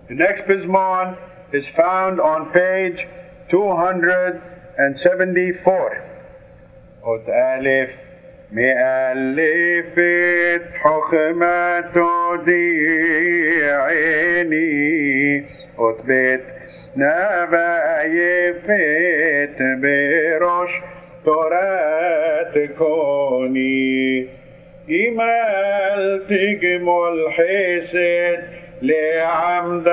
The next Pizmon is found on page 274. Ot Alif مألفت حكمة عيني ot بيت نبايفت بروش تورات كوني جمال تجمل حسد لعمد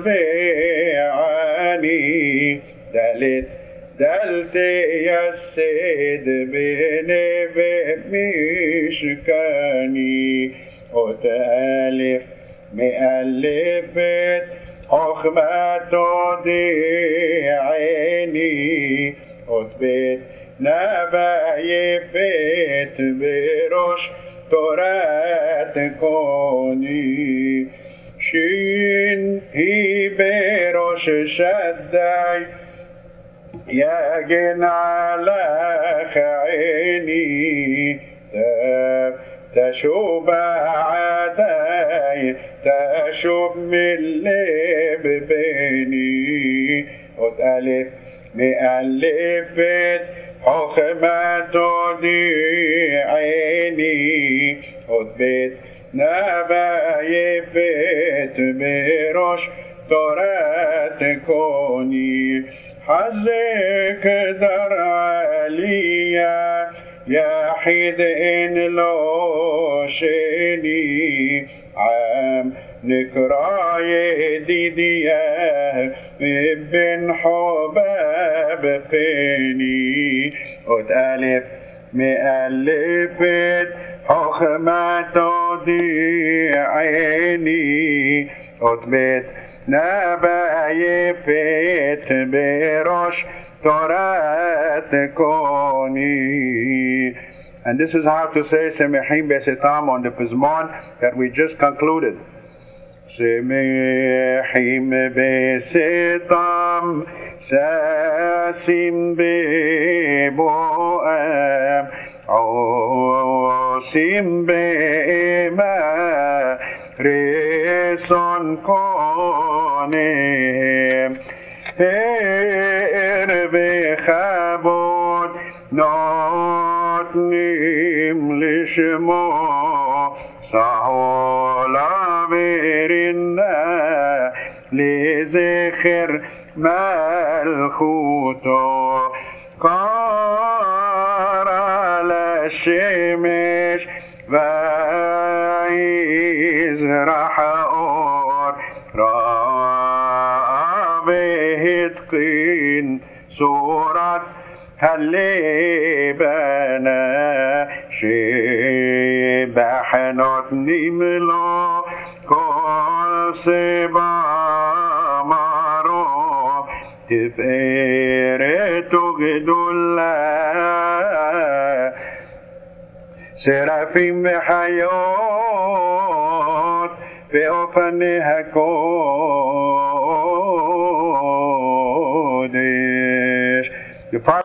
البيعاني دلت يسد بنبي مشكاني ot ألف مألفت حكمة عيني ot بيت نبايفت بروش تورات كوني شين هي بروش شداي يجن على عيني تشوب عداي تشوب من لب بيني ot ألف مألفت حكمة عيني ot بيت نبايفت بروش تورات كوني حزك در عليا يا حيد إن لوشني عام نكراي ديديا ابن حباب قيني ot ألف مألفت حكمة عيني ot بيت نبايفت بروش تورات كوني. And this is how to say Semechim Besetam on the Pizmon that we just concluded. Semechim Besetam Sasim Beboam Osim Bema Reson Konim Bechabod Notnim Lishmo Sahola Verina Lizecher Malchuto Kara Lashemesh Vaizrach Or Rabehitkin Surat Halebana Shebahanot Nimlo Kol Seba Maro Tiferet Ugdullah Seraphim Hayot Ve'ofaneha Kodesh. The